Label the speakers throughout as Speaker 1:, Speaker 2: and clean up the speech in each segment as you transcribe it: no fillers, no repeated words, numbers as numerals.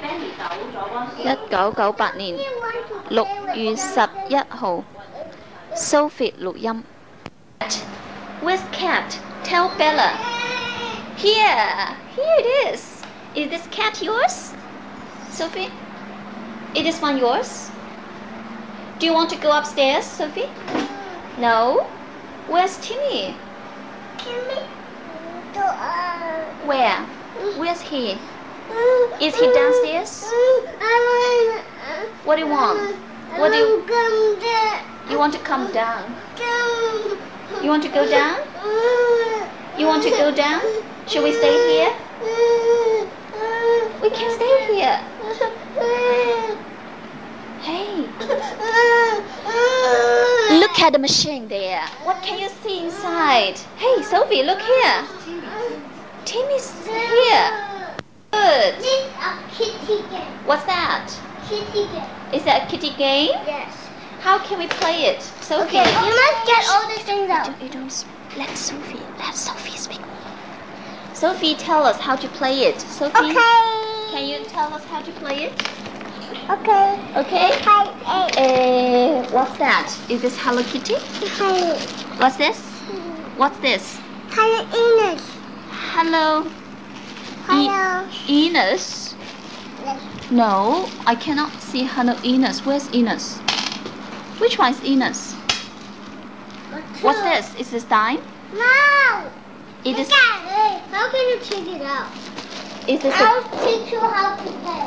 Speaker 1: 1998年6月11號 Sophie 錄音。 Where's cat? Tell Bella. Here it is. Is this cat yours? Sophie? Is this one yours? Do you want to go upstairs, Sophie? No? Where's Timmy? Where? Where's he? Is he downstairs? What do you want? You want to come down? You want to go down? You want to go down? Should we stay here? We can stay here. Hey. Look at the machine there. What can you see inside? Hey, Sophie, look here. Timmy's here. Good.
Speaker 2: It's a kitty game.
Speaker 1: What's that?
Speaker 2: Kitty game.
Speaker 1: Is that a kitty game?
Speaker 2: Yes.
Speaker 1: How can we play it? Sophie.
Speaker 2: Okay, you must get all the things out.
Speaker 1: You don't let Sophie speak. Sophie, tell us how to play it. Sophie,
Speaker 2: Okay.
Speaker 1: can you tell us how to play it?
Speaker 2: Okay.
Speaker 1: Okay.
Speaker 2: Hi.
Speaker 1: What's that? Is this Hello Kitty?
Speaker 2: Hi.
Speaker 1: What's this? What's this?
Speaker 2: Hello, Ines.
Speaker 1: Hello.
Speaker 2: Hello.
Speaker 1: Ines? No, I cannot see Hello Ines. Where's Ines? Which one is Ines? What's this? Is this dime?
Speaker 2: No.
Speaker 1: It is.
Speaker 2: Look at it. How can you take it out?
Speaker 1: Is this
Speaker 2: I'll teach you how to play.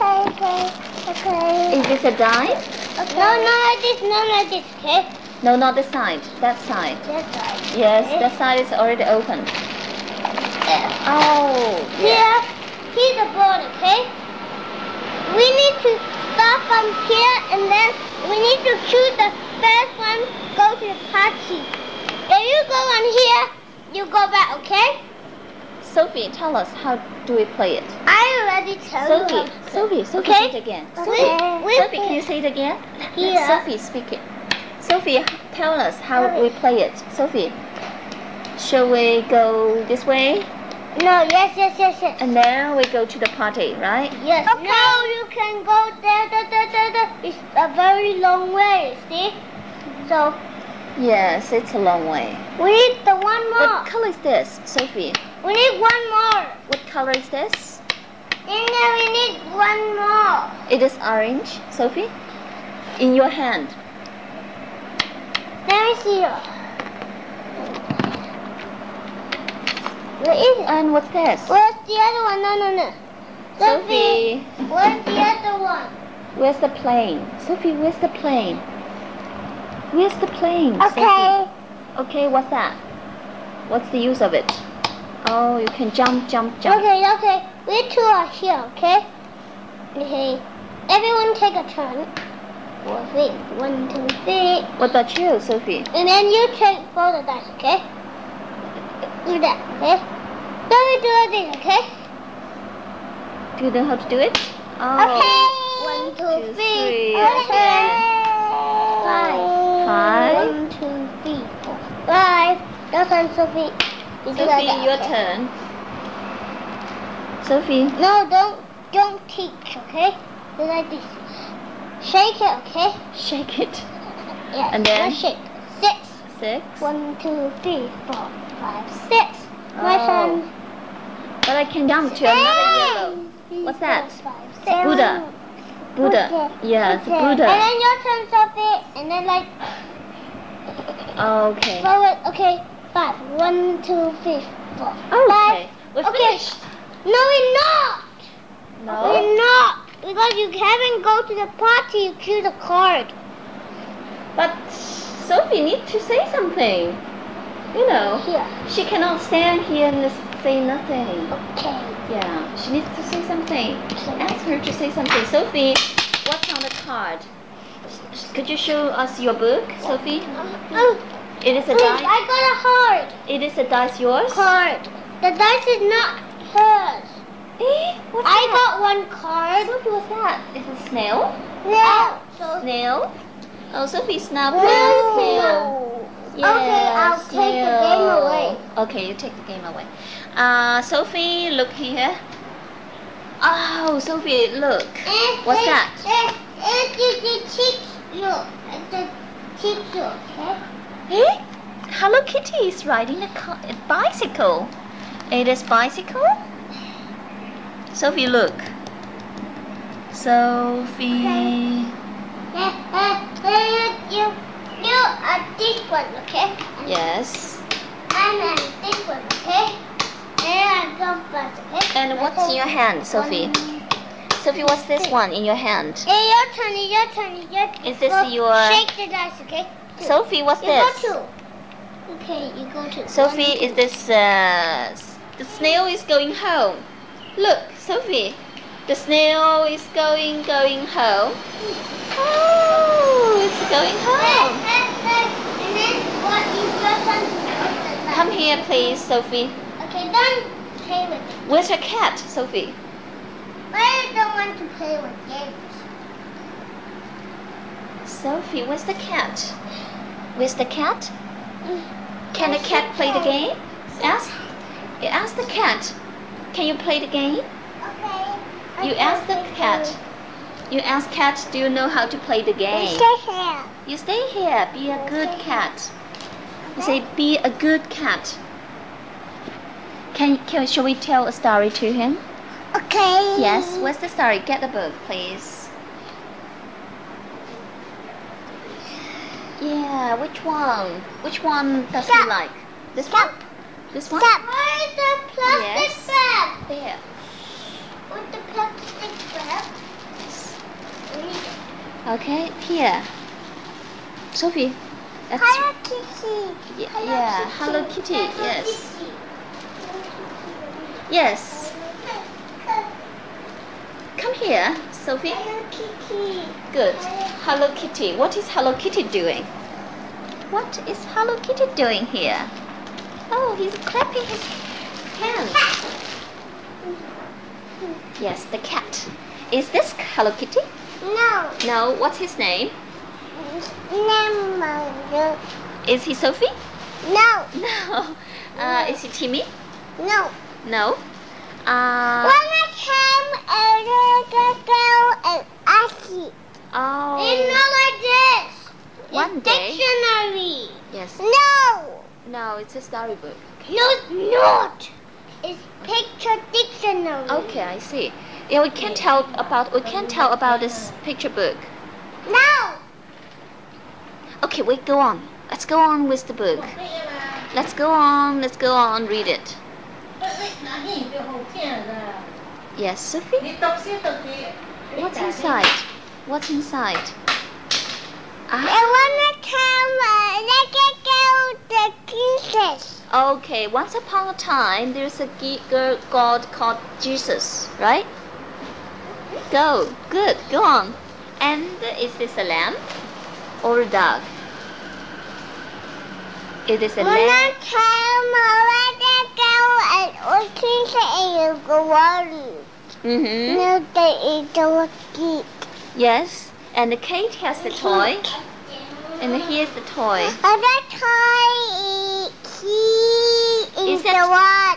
Speaker 2: Okay.
Speaker 1: Is this a dime?
Speaker 2: Okay. No, like this, okay?
Speaker 1: No, not this side. That side.
Speaker 2: This side.
Speaker 1: Yes,
Speaker 2: Okay.
Speaker 1: that side is already open.
Speaker 2: Yeah.
Speaker 1: Oh.
Speaker 2: Here's the board, okay? We need to start from here and then we need to choose the first one, go to the party. If you go on here, you go back, okay?
Speaker 1: Sophie, tell us how do we play it?
Speaker 2: I already told you.
Speaker 1: Sophie,
Speaker 2: Okay.
Speaker 1: say it again.
Speaker 2: Okay.
Speaker 1: Sophie, can you say it again?
Speaker 2: Here.
Speaker 1: Let Sophie speak it. Sophie, tell us how we play it. Sophie, shall we go this way?
Speaker 2: No, yes.
Speaker 1: And then we go to the party, right?
Speaker 2: Yes. Okay. No, you can go there. It's a very long way, see? So,
Speaker 1: Yes, it's a long way.
Speaker 2: we need the one more.
Speaker 1: What color is this, Sophie?
Speaker 2: We need one more.
Speaker 1: What color is this?
Speaker 2: And then we need one more.
Speaker 1: It is orange, Sophie. In your hand.
Speaker 2: Let me see. Where is it?
Speaker 1: And what's this?
Speaker 2: Where's the other one? No.
Speaker 1: Sophie,
Speaker 2: Where's the other one?
Speaker 1: where's the plane? Sophie, where's the plane? Where's the plane?
Speaker 2: Okay.
Speaker 1: Sophie? Okay, what's that? What's the use of it? Oh, you can jump.
Speaker 2: Okay. We two are here, okay? Okay. Everyone take a turn. 1, 2, 3.
Speaker 1: What about you, Sophie?
Speaker 2: And then you take both the dice, okay? Do that, okay? Then we do everything, okay?
Speaker 1: Do you know how to do it? Oh.
Speaker 2: Okay. 1, 2, 3. Okay. 5. 1, 2, 3, 4, 5. Your turn, Sophie. You do
Speaker 1: Sophie,
Speaker 2: that,
Speaker 1: your
Speaker 2: okay?
Speaker 1: turn. Sophie.
Speaker 2: No, don't teach, okay? Do like this. Shake it, okay?
Speaker 1: Shake it.
Speaker 2: Yeah.
Speaker 1: And then?
Speaker 2: Now shake. 6.
Speaker 1: 6.
Speaker 2: 1, 2, 3, 4, 5, 6. My
Speaker 1: Oh.
Speaker 2: turn.
Speaker 1: But I can jump to another yellow. What's that?
Speaker 2: 4, 5, 6.
Speaker 1: Buddha. Buddha. Yes,
Speaker 2: Okay.
Speaker 1: Buddha.
Speaker 2: And then your turn, Sophie. And then like
Speaker 1: Okay.
Speaker 2: forward. Okay. 5. 1, 2, 3, 4, 5.
Speaker 1: Okay. We're
Speaker 2: Okay.
Speaker 1: finished.
Speaker 2: No, we're not.
Speaker 1: No.
Speaker 2: We're not. Because you haven't go to the party. You choose a card.
Speaker 1: But Sophie needs to say something. You know,
Speaker 2: Here.
Speaker 1: she cannot stand here and say nothing.
Speaker 2: Okay.
Speaker 1: Yeah, she needs to say something. Ask her to say something. Sophie, what's on the card? Could you show us your book, Sophie?
Speaker 2: Oh,
Speaker 1: It is a
Speaker 2: please,
Speaker 1: dice.
Speaker 2: I got a heart.
Speaker 1: It is a dice yours?
Speaker 2: Card. The dice is not hers.
Speaker 1: What's
Speaker 2: I
Speaker 1: that?
Speaker 2: got one card.
Speaker 1: Sophie, what's that? Is it a snail?
Speaker 2: Yeah. So
Speaker 1: Snail? Oh, Sophie's not playing snail.
Speaker 2: Okay, I'll take the game away.
Speaker 1: Okay, you take the game away. Sophie, look here. Oh, Oh, Sophie, look. What's that?
Speaker 2: The teacher, okay?
Speaker 1: Eh? Hello Kitty is riding a bicycle. It is bicycle? Sophie, look. Sophie.
Speaker 2: You are this one, okay?
Speaker 1: Yes.
Speaker 2: I'm this one, okay? And I'm first, okay?
Speaker 1: And what's in your hand, Sophie? Sophie, what's this one in your hand?
Speaker 2: Your turn, your turn.
Speaker 1: Is this your...
Speaker 2: Shake the dice, okay?
Speaker 1: Sophie, what's
Speaker 2: You
Speaker 1: this?
Speaker 2: go two. Okay, you go two.
Speaker 1: Sophie,
Speaker 2: 1, 2.
Speaker 1: is this... the snail is going home. Look, Sophie. The snail is going home. Oh, it's going home.
Speaker 2: And then what is your turn?
Speaker 1: Come here, please, Sophie.
Speaker 2: Okay, don't play with it.
Speaker 1: Where's your cat, Sophie?
Speaker 2: I don't want to play with games.
Speaker 1: Sophie, where's the cat? Where's the cat? Can the cat play the game? Ask the cat. Can you play the game?
Speaker 2: Okay.
Speaker 1: You ask the cat. You ask cat, do you know how to play the game?
Speaker 2: Stay here.
Speaker 1: You stay here. Be a good cat. You say, be a good cat. Shall we tell a story to him?
Speaker 2: Okay.
Speaker 1: Yes. What's the story? Get the book, please. Yeah. Which one? Which one does he
Speaker 2: Stop.
Speaker 1: like? This
Speaker 2: Stop.
Speaker 1: one? This one?
Speaker 2: Stop. Where is the plastic
Speaker 1: Yes.
Speaker 2: bag?
Speaker 1: There.
Speaker 2: With the plastic bag?
Speaker 1: Okay. Here. Sophie. That's
Speaker 2: Hello Kitty.
Speaker 1: yeah. Hello Kitty. Yes. Yes. Come here, Sophie.
Speaker 2: Hello Kitty.
Speaker 1: Good. Hello Kitty. What is Hello Kitty doing? What is Hello Kitty doing here? Oh, he's clapping his hands. Yes, the cat. Is this Hello Kitty?
Speaker 2: No.
Speaker 1: No. What's his name?
Speaker 2: No.
Speaker 1: Is he Sophie?
Speaker 2: No.
Speaker 1: No. Is he Timmy?
Speaker 2: No.
Speaker 1: No.
Speaker 2: Wanna come a little girl and ask you.
Speaker 1: Oh.
Speaker 2: It's not like this.
Speaker 1: One
Speaker 2: It's
Speaker 1: day.
Speaker 2: dictionary.
Speaker 1: Yes.
Speaker 2: No.
Speaker 1: No, it's a storybook.
Speaker 2: No, it's not. It's picture dictionary.
Speaker 1: Okay, I see. Yeah, we can tell about this picture book.
Speaker 2: No.
Speaker 1: Okay, wait, go on. Let's go on with the book. Let's go on, read it. Yes, Sophie? What's inside? What's inside?
Speaker 2: I wanna tell the princess.
Speaker 1: Okay, once upon a time, there's a god called Jesus, right? Go, good, go on. And is this a lamb or a dog? It is a lamb.
Speaker 2: Wanna tell the girl and princess and go on.
Speaker 1: Mm-hmm.
Speaker 2: No, they eat the kid.
Speaker 1: Yes, and the Kate has the toy, and here's the toy.
Speaker 2: And the toy he is
Speaker 1: it-
Speaker 2: the what?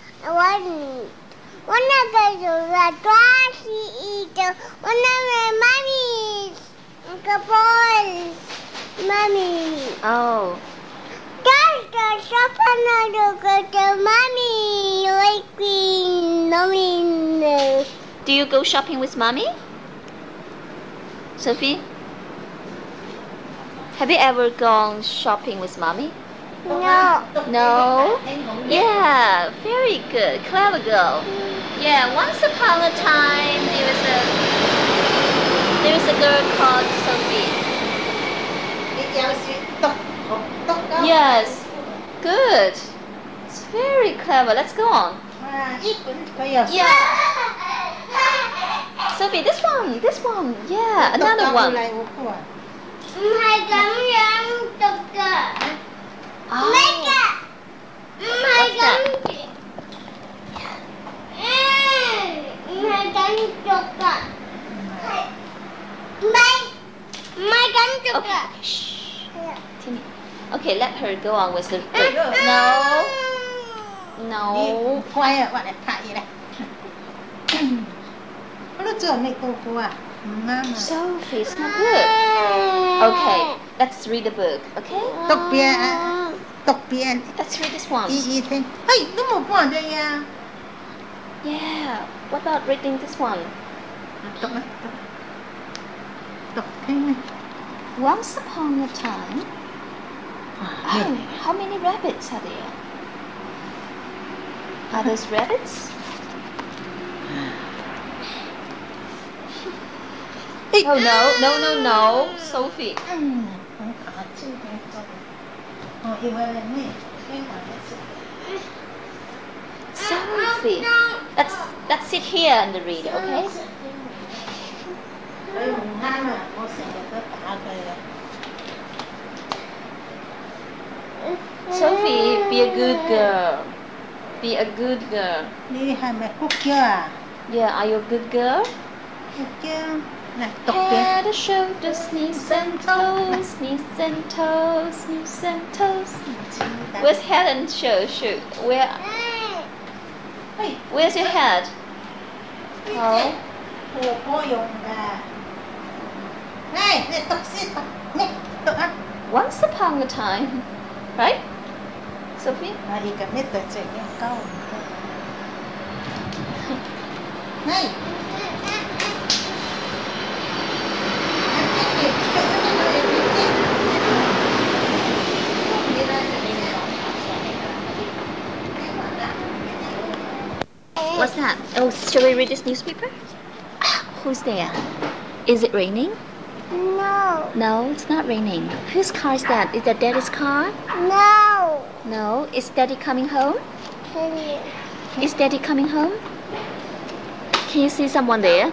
Speaker 2: One of the toy he is the one of the mummies. The boys, mummy.
Speaker 1: Oh,
Speaker 2: That's the shop and the mummy like queen, mummy.
Speaker 1: do you go shopping with mommy? Sophie? Have you ever gone shopping with mommy?
Speaker 2: No.
Speaker 1: No? Yeah, very good. Clever girl. Yeah, once upon a time there was a girl called Sophie. Yes. Good. It's very clever. Let's go on. Yeah. Sophie, this one. Yeah, another one.
Speaker 2: My gum
Speaker 1: Oh.
Speaker 2: My gum.
Speaker 1: Okay. Shh. Timmy. Okay, let her go on with the book. No. No.
Speaker 3: nó chưa này cô à ngang à
Speaker 1: Sophie, it's not good. Okay, let's read the book. Okay.
Speaker 3: tóc biển
Speaker 1: Let's read this one.
Speaker 3: y thế hey nó một quả đây à
Speaker 1: Yeah. What about reading this one?
Speaker 3: tóc thế này
Speaker 1: Once upon a time. Oh, how many rabbits are there? Are those rabbits? Oh no, Sophie. Sophie, let's sit here and read, okay? Sophie, be a good girl. Be a good girl.
Speaker 3: Đi hai mẹ cúc chưa à?
Speaker 1: Yeah, are you a good girl?
Speaker 3: Cúc chưa? Này, tóc biển.
Speaker 1: Head and shoulders, knees and toes, knees and toes, knees and toes. Where's head and shoulders? Where's your head? Oh.
Speaker 3: Cô dùng là. Này, tóc xịt tóc. Này, tóc ăn.
Speaker 1: Once upon a time, right? Sophie?
Speaker 3: Này, cái mét tóc chạy nghe câu. Này.
Speaker 1: What's that? Oh, shall we read this newspaper? Who's there? Is it raining?
Speaker 2: No.
Speaker 1: No, it's not raining. Whose car is that? Is that Daddy's car?
Speaker 2: No.
Speaker 1: No. Is Daddy coming home?
Speaker 2: Hey.
Speaker 1: Is Daddy coming home? Can you see someone there?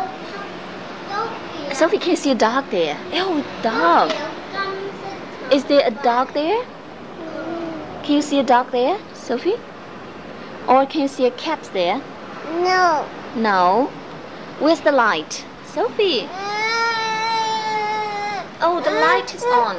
Speaker 1: Sophie, can you see a dog there? Oh, dog. Is there a dog there? Can you see a dog there, Sophie? Or can you see a cat there?
Speaker 2: No.
Speaker 1: No. Where's the light? Sophie. Oh, the light is on.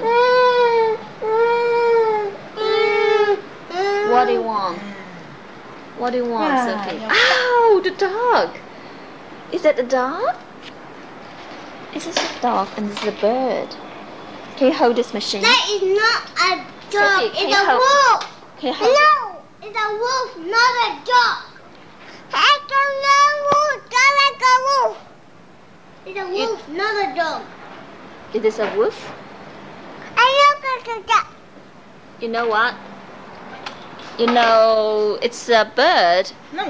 Speaker 1: What do you want? What do you want, Sophie? Ow, the dog. Is that a dog? This is a dog and this is a bird. Can you hold this machine?
Speaker 2: That is not a dog.
Speaker 1: Sophie, can
Speaker 2: It's
Speaker 1: you
Speaker 2: a
Speaker 1: hold-
Speaker 2: wolf.
Speaker 1: Can you hold it?
Speaker 2: No, it's a wolf, not a dog. I don't know wolf, just like a wolf. It's a wolf, not a dog.
Speaker 1: Is this a wolf?
Speaker 2: I look at the dog.
Speaker 1: You know what? You know, it's a bird.
Speaker 3: No.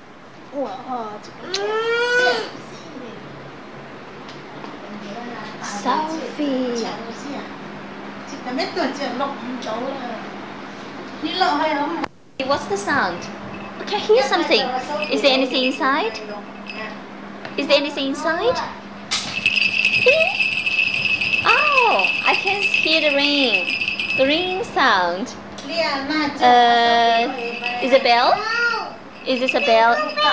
Speaker 1: Sophie.
Speaker 3: Chị đã biết tuổi chuyện lộng cháu là đi lộ hay không?
Speaker 1: What's the sound? Okay, hear something. Is there anything inside? Is there anything inside? Oh, I can hear the ring. The ring sound. Is a bell? Is this a bell?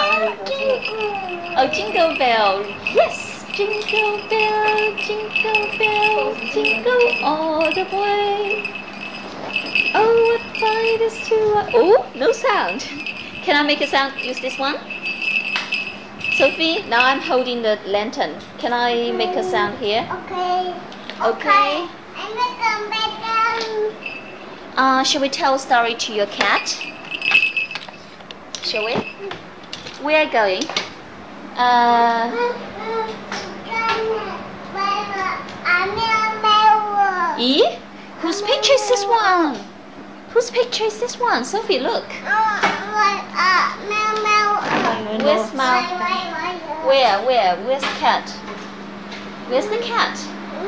Speaker 1: Oh, jingle bell. Yes, jingle bell, jingle all the way. Oh, what fun it is to... Oh, no sound. Can I make a sound? Use this one? Sophie, now I'm holding the lantern. Can I make a sound here?
Speaker 2: Okay.
Speaker 1: Okay.
Speaker 2: I make a bacon.
Speaker 1: Shall we tell a story to your cat? Shall we? We are going. E? Whose picture is this one? Whose picture is this one? Sophie, look. Where's Mouth? Where? Where's the cat? Where's the cat?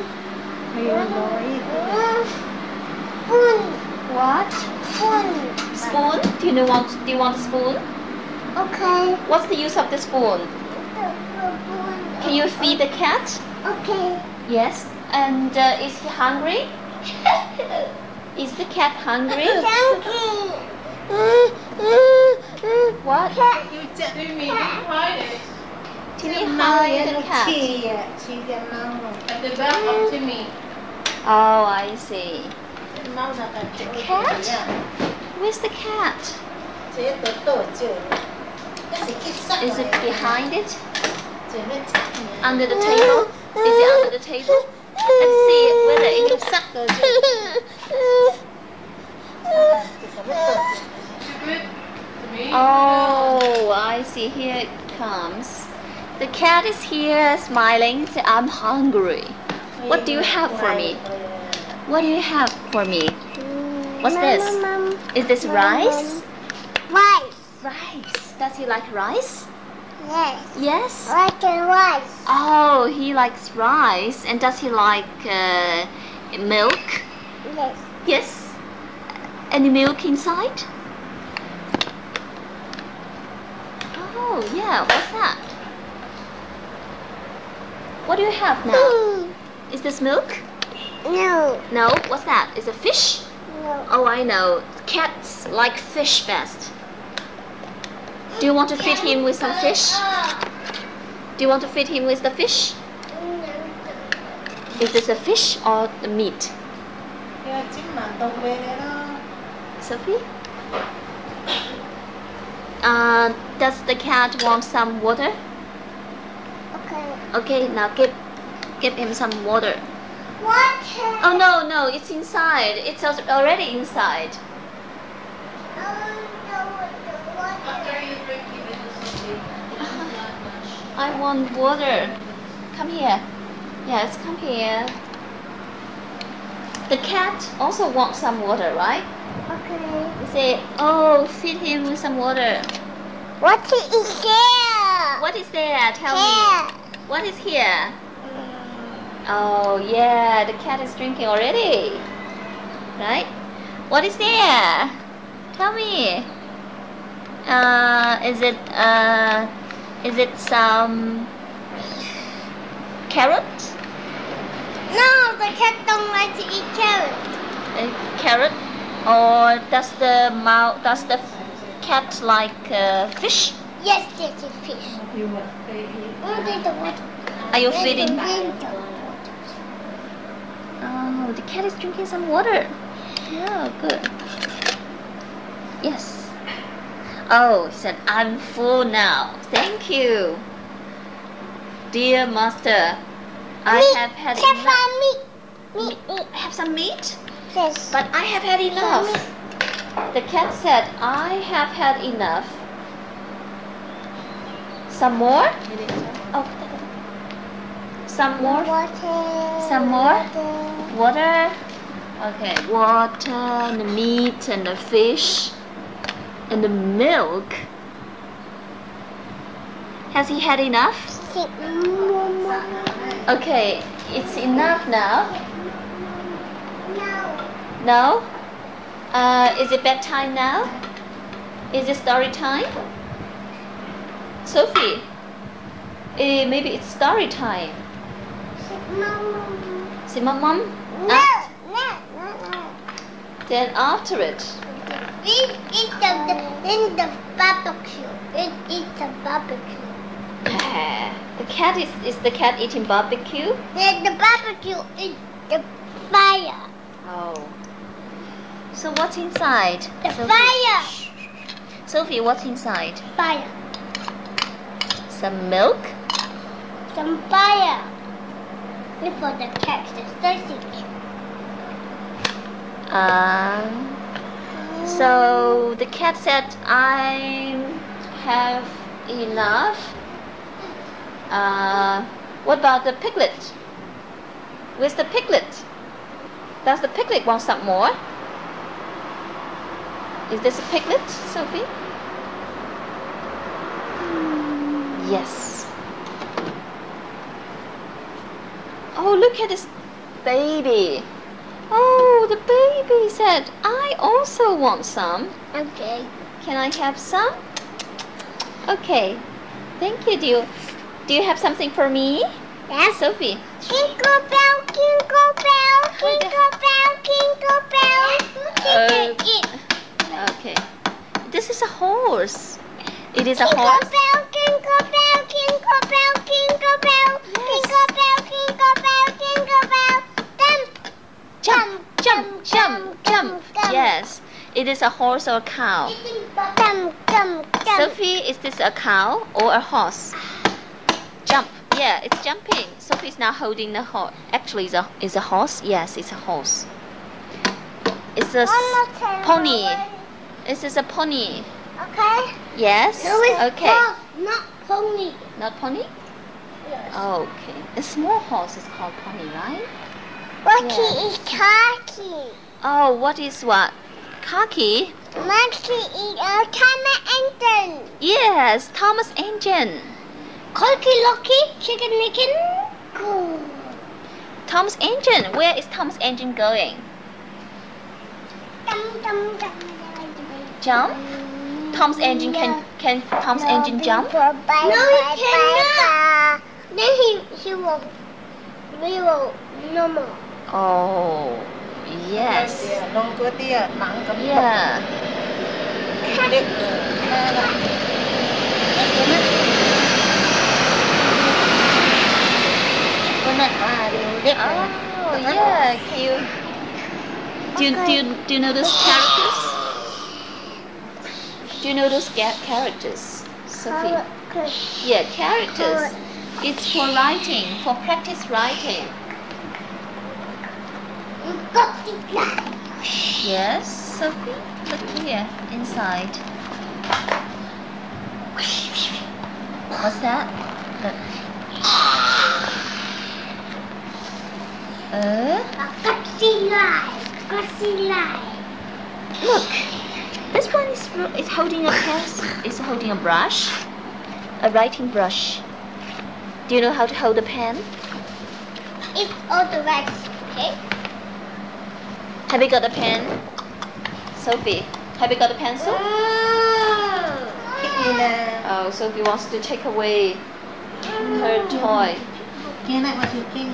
Speaker 1: What? Spoon? Do you want a spoon?
Speaker 2: Okay.
Speaker 1: What's the use of the spoon? Can you feed the cat?
Speaker 2: Okay.
Speaker 1: Yes. And is he hungry? Is the cat hungry? What?
Speaker 3: You tell me hide it.
Speaker 1: Timmy hide the cat.
Speaker 3: At the back of Timmy.
Speaker 1: Oh, I see. Cat? Where's the cat? Is it behind it? Under the table? Is it under the table? Let's see whether it will suck. Oh, I see. Here it comes. The cat is here smiling. Say, I'm hungry. What do you have for me? What do you have for me? What's this? Is this rice?
Speaker 2: Rice.
Speaker 1: Rice. Does he like rice?
Speaker 2: Yes.
Speaker 1: Yes?
Speaker 2: Like a rice.
Speaker 1: Oh, he likes rice. And does he like milk?
Speaker 2: Yes.
Speaker 1: Yes. Any milk inside? Oh, yeah. What's that? What do you have now? Is this milk?
Speaker 2: No.
Speaker 1: No. What's that? Is it fish?
Speaker 2: No.
Speaker 1: Oh, I know. Cats like fish best. Do you want to feed him with some fish? Do you want to feed him with the fish? Is this a fish or the meat? Sophie? Does the cat want some water?
Speaker 2: Okay.
Speaker 1: Okay, now give him some water.
Speaker 2: What?
Speaker 1: Oh no, it's inside. It's already inside. I want water. Come here. Yes, come here. The cat also wants some water, right?
Speaker 2: Okay.
Speaker 1: You say, oh, feed him with some water.
Speaker 2: What is here?
Speaker 1: What is there? Tell me.
Speaker 2: Here.
Speaker 1: What is here? Oh, yeah, the cat is drinking already. Right? What is there? Tell me. Is it some carrot?
Speaker 2: No, the cat don't like to eat carrot.
Speaker 1: A carrot? Or does the cat like fish?
Speaker 2: Yes, this is fish.
Speaker 1: Are you feeding? Oh, the cat is drinking some water. Oh, good. Yes. Oh, he said, I'm full now. Thank you. Dear master, I have had enough. Have some meat?
Speaker 2: Yes.
Speaker 1: But I have had enough. The cat said, I have had enough. Some more? Oh, some more?
Speaker 2: Water.
Speaker 1: Some more? Water? Okay, water and the meat and the fish and the milk. Has he had enough? Okay, it's enough now.
Speaker 2: No.
Speaker 1: No? Is it bedtime now? Is it story time? Sophie, maybe it's story time. Say, Mom?
Speaker 2: No.
Speaker 1: Then after it.
Speaker 2: We eat the barbecue. It's a barbecue.
Speaker 1: The cat is the cat eating barbecue?
Speaker 2: The barbecue is the fire.
Speaker 1: Oh. So what's inside?
Speaker 2: The
Speaker 1: Sophie?
Speaker 2: fire.
Speaker 1: Sophie, what's inside?
Speaker 2: Fire.
Speaker 1: Some milk?
Speaker 2: Some fire. Look for the cat, the sausage.
Speaker 1: So the cat said, I have enough. What about the piglet? Where's the piglet? Does the piglet want some more? Is this a piglet, Sophie? Yes. Oh, look at this baby. Oh, the baby said, I also want some.
Speaker 2: Okay.
Speaker 1: Can I have some? Okay. Thank you. Do you have something for me?
Speaker 2: Yes.
Speaker 1: Sophie.
Speaker 2: Jingle bell, jingle bell, jingle bell, jingle bell.
Speaker 1: Okay. This is a horse. It is a
Speaker 2: Jingle
Speaker 1: horse.
Speaker 2: bell, jingle bell, jingle bell, jingle bell, jingle bell, jingle bell, jingle bell.
Speaker 1: Jump, jump, jump, jump. Yes. It is a horse or a cow.
Speaker 2: Jump, jump, jump.
Speaker 1: Sophie, is this a cow or a horse? Jump. it's jumping. Sophie's now holding the horse. Actually, it's a horse. Yes, it's a horse. It's a pony. This is a pony.
Speaker 2: Okay.
Speaker 1: Yes.
Speaker 2: No, it's
Speaker 1: okay.
Speaker 2: horse, not pony.
Speaker 1: Not pony.
Speaker 2: Yes.
Speaker 1: Okay. A small horse is called pony, right?
Speaker 2: Monkey
Speaker 1: Yeah.
Speaker 2: is khaki.
Speaker 1: Oh, what is what? Khaki.
Speaker 2: Monkey is a camera engine.
Speaker 1: Yes, Thomas Engine.
Speaker 2: Cocky Locky, chicken chicken. Go.
Speaker 1: Thomas Engine. Where is Thomas Engine going?
Speaker 2: Dum, dum, dum,
Speaker 1: Jump. Thomas Engine can Thomas Engine jump?
Speaker 2: No, he cannot. Then he will no more.
Speaker 1: Oh, yes.
Speaker 3: Lông cua tia, nặng cấm
Speaker 1: Yeah.
Speaker 3: Điếc. Con này đều điếc.
Speaker 1: Oh, yeah. Can you do you know those characters? Do you know those characters, Sophie? Yeah, characters. It's for writing, for practice writing. Yes, Sophie. Look here, inside. What's that? Look. Look. This one is holding a pen. Is holding a brush, a writing brush. Do you know how to hold a pen?
Speaker 2: It's all the right, okay?
Speaker 1: Have you got a pen, Sophie? Have you got a pencil?
Speaker 3: Cái gì nè.
Speaker 1: Oh, Sophie wants to take away her toy.
Speaker 3: Cái này mà chịu kinh.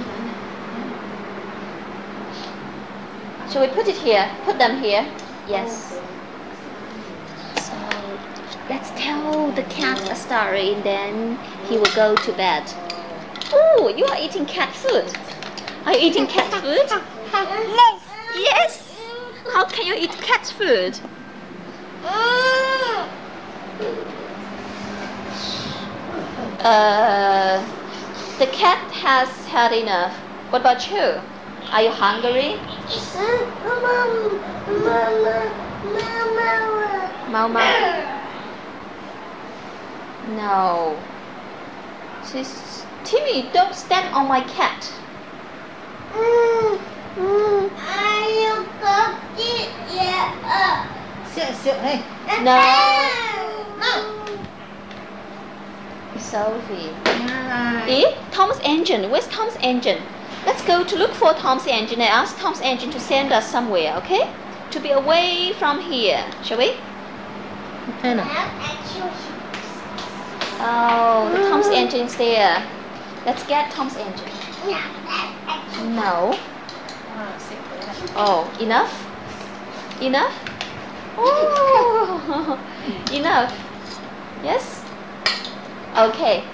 Speaker 1: Shall we put it here? Put them here. Yes. So let's tell the cat a story, and then he will go to bed. Oh, you are eating cat food. Are you eating cat food? Yes. How can you eat cat food? The cat has had enough. What about you? Are you hungry? Mama. No. Timmy, don't stand on my cat.
Speaker 3: Sợ đây.
Speaker 1: No.
Speaker 3: No.
Speaker 1: Sophie. Tom's Engine. Where's Tom's Engine? Let's go to look for Tom's Engine and ask Tom's Engine to send us somewhere, okay? To be away from here, shall we?
Speaker 3: Thế nào?
Speaker 1: Oh, the Tom's Engine is there. Let's get Tom's Engine. No. Oh, enough? Enough? Oh, enough. Yes? Okay.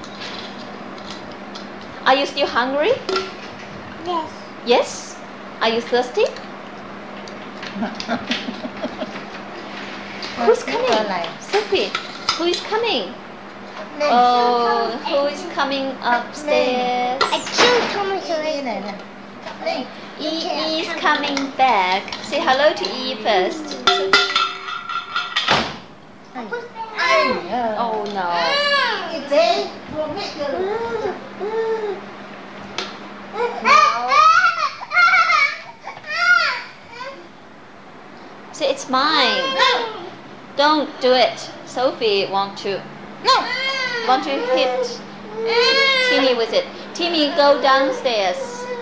Speaker 1: Are you still hungry?
Speaker 2: Yes.
Speaker 1: Yes? Are you thirsty? Who's coming? Sophie, who is coming? Oh, who is coming upstairs?
Speaker 2: I killed Thomas already.
Speaker 3: Này nè. Đây.
Speaker 1: E is coming back. Say hello to E first. Oh no.
Speaker 3: Cái gì? Không biết được.
Speaker 1: Say it's mine. Don't do it. Sophie want to hit Timmy with it. Timmy, go downstairs.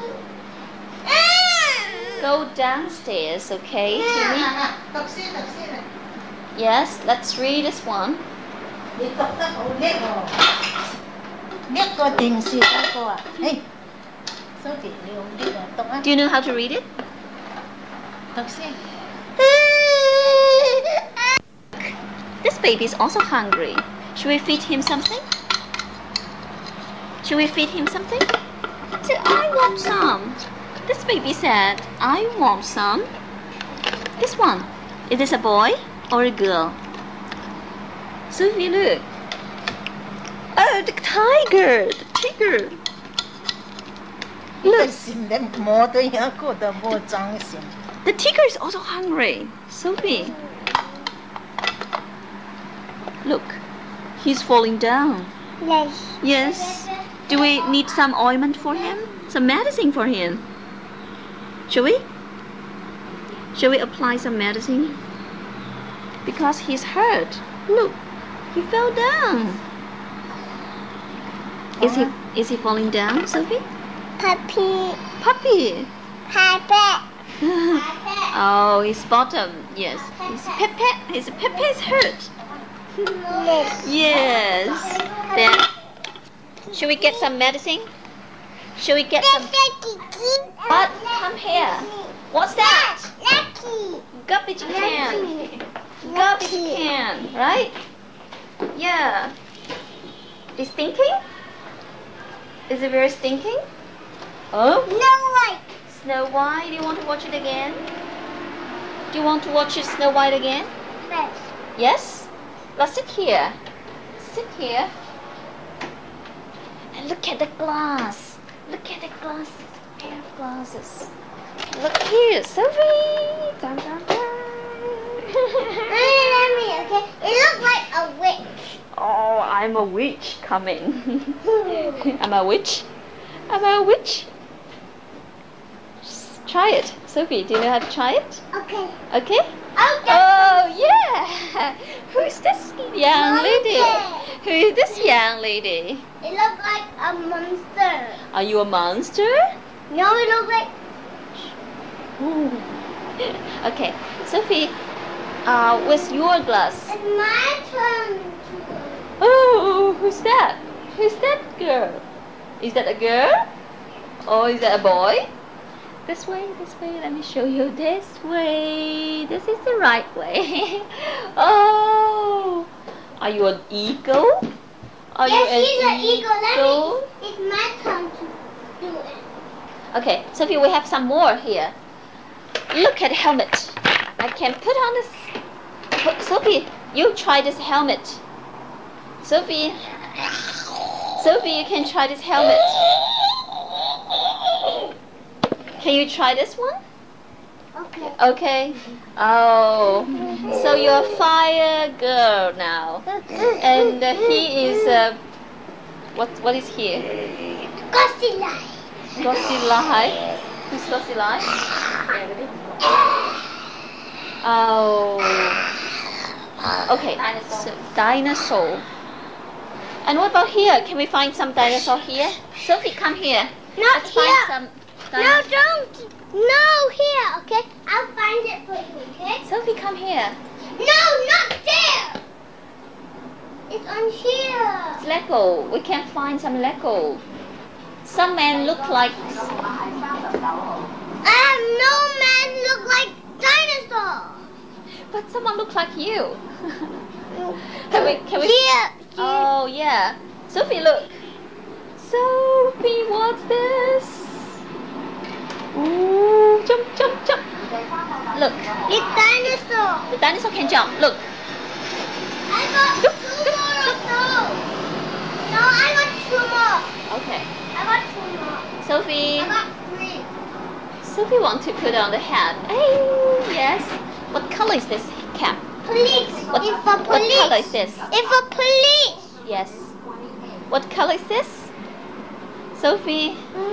Speaker 1: Go downstairs, okay, Timmy?
Speaker 3: Tập xin này.
Speaker 1: Yes, let's read this one.
Speaker 3: Đi tập các cậu biết rồi. Biết coi tình sự các cô à? Hey. Số chị liều đi rồi tập á.
Speaker 1: Do you know how to read it?
Speaker 3: Tập xin.
Speaker 1: This baby is also hungry. Should we feed him something? Should we feed him something? He said, I want some. This baby said, I want some. This one. Is this a boy or a girl? Sophie, look. Oh, the tiger. The tiger. Look. The tiger is also hungry. Sophie. Look. He's falling down.
Speaker 2: Yes.
Speaker 1: Yes. Do we need some ointment for him? Some medicine for him? Shall we? Shall we apply some medicine? Because he's hurt. Look. He fell down. Is he falling down, Sophie?
Speaker 2: Puppy.
Speaker 1: Puppy.
Speaker 2: Puppy.
Speaker 1: Oh, his bottom. Yes. His Pepe is hurt. Yes. Then, should we get some medicine? Should we get some? What? Come here. What's that?
Speaker 2: Lucky.
Speaker 1: Garbage can. Garbage can. Right? Yeah. Is stinking? Is it very stinking? Oh?
Speaker 2: No light.
Speaker 1: Snow White. Do you want to watch it again? Do you want to watch it Snow White again?
Speaker 2: Yes.
Speaker 1: Yes? Let's sit here. Sit here. And look at the glass. Look at the glasses. Pair of glasses. Look here, Sophie. Dun, dun, dun.
Speaker 2: Okay. It looks like a witch.
Speaker 1: Oh, I'm a witch coming. I'm a witch. I'm a witch. Just try it. Sophie, do you know how to try it?
Speaker 2: Okay.
Speaker 1: Okay?
Speaker 2: Okay.
Speaker 1: Oh, yeah. Who's this young lady? Who is this young lady?
Speaker 2: It looks like a monster.
Speaker 1: Are you a monster?
Speaker 2: No, it looks like...
Speaker 1: Ooh. Okay, Sophie, where's your glass?
Speaker 2: It's my turn.
Speaker 1: Oh, who's that? Who's that girl? Is that a girl? Or is that a boy? This way, let me show you this way. This is the right way. Oh, are you an eagle? Are
Speaker 2: Yes,
Speaker 1: you
Speaker 2: he's an eagle.
Speaker 1: eagle?
Speaker 2: It's my turn to do it.
Speaker 1: Okay, Sophie, we have some more here. Look at the helmet. I can put on this. Sophie, you try this helmet. Sophie, you can try this helmet. Can you try this one?
Speaker 2: Okay.
Speaker 1: Okay. Oh, so you're a fire girl now, and he is what is he?
Speaker 2: Godzilla.
Speaker 1: Godzilla. Who's Godzilla? Oh. Okay. So, dinosaur. And what about here? Can we find some dinosaur here? Sophie, come here.
Speaker 2: Not
Speaker 1: Let's
Speaker 2: here.
Speaker 1: find some
Speaker 2: No,
Speaker 1: dinosaur.
Speaker 2: don't. No, here. Okay, I'll find it for you. Okay.
Speaker 1: Sophie, come here.
Speaker 2: No, not there. It's on here.
Speaker 1: It's Lego. We can find some Lego. Some men look like.
Speaker 2: No man look like dinosaur.
Speaker 1: But someone look like you. Can we?
Speaker 2: Here.
Speaker 1: Oh yeah. Sophie, look. Sophie, what's this? Ooh, jump, jump, jump. Look.
Speaker 2: It's dinosaur.
Speaker 1: The dinosaur can jump. Look.
Speaker 2: I got 2 more of those. No, I got 2 more.
Speaker 1: Okay.
Speaker 2: I got 2 more.
Speaker 1: Sophie.
Speaker 2: I got 3.
Speaker 1: Sophie wants to put on the hat. Hey, yes. What color is this cap?
Speaker 2: Police.
Speaker 1: What,
Speaker 2: It's for
Speaker 1: what
Speaker 2: police.
Speaker 1: color is this?
Speaker 2: It's for police.
Speaker 1: Yes. What color is this? Sophie.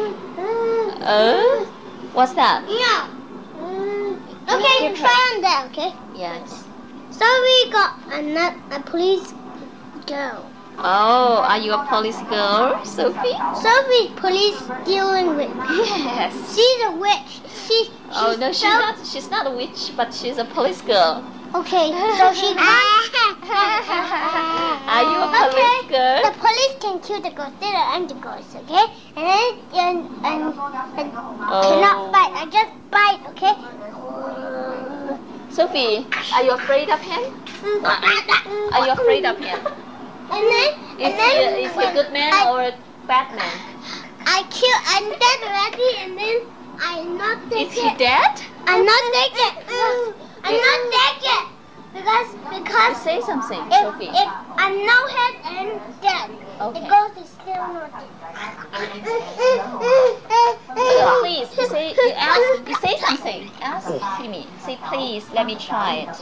Speaker 1: What's that?
Speaker 2: No. Okay,
Speaker 1: Give her.
Speaker 2: try on that, okay?
Speaker 1: Yes.
Speaker 2: So we got a police girl.
Speaker 1: Oh, are you a police girl, Sophie?
Speaker 2: Sophie's police dealing with.
Speaker 1: Yes.
Speaker 2: She's a witch. She's
Speaker 1: Oh no, she's not. She's not a witch, but she's a police girl.
Speaker 2: Okay, so she.
Speaker 1: Are you a police
Speaker 2: The
Speaker 1: girl?
Speaker 2: police can kill the Godzilla and the ghost, okay? And
Speaker 1: Oh.
Speaker 2: cannot bite. I just bite, okay?
Speaker 1: Sophie, are you afraid of him? Are you afraid of him?
Speaker 2: And then,
Speaker 1: Is he a good man or a bad man?
Speaker 2: I'm dead already, and then I'm not dead
Speaker 1: Is he
Speaker 2: yet.
Speaker 1: dead?
Speaker 2: I'm not dead yet. I'm not dead yet. Because
Speaker 1: Say something,
Speaker 2: if
Speaker 1: Sophie.
Speaker 2: I'm no head and dead,
Speaker 1: Okay.
Speaker 2: the ghost is still not dead.
Speaker 1: please. You say something. Ask Timmy. Say please. Let me try it.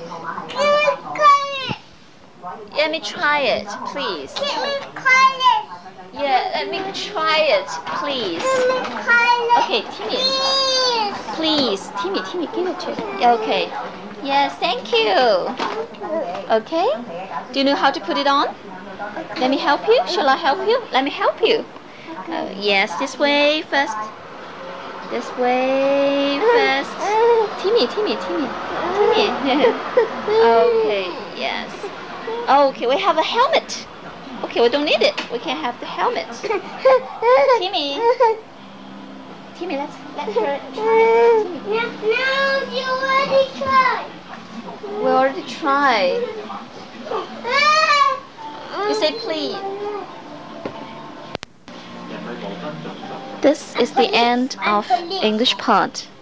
Speaker 1: Let me try it, please. Yeah, let me try it, please. Okay, Timmy. Please, Timmy, give it to her. Okay. Yes, thank you. Okay. Do you know how to put it on? Let me help you. Shall I help you? Let me help you. Yes, this way first. This way first. Timmy. Okay, yes. Okay, we have a helmet. Okay, we don't need it. We can have the helmet. Timmy, let her try it. Timmy.
Speaker 2: No, you already tried.
Speaker 1: We already tried. You say please. This is the end of English part.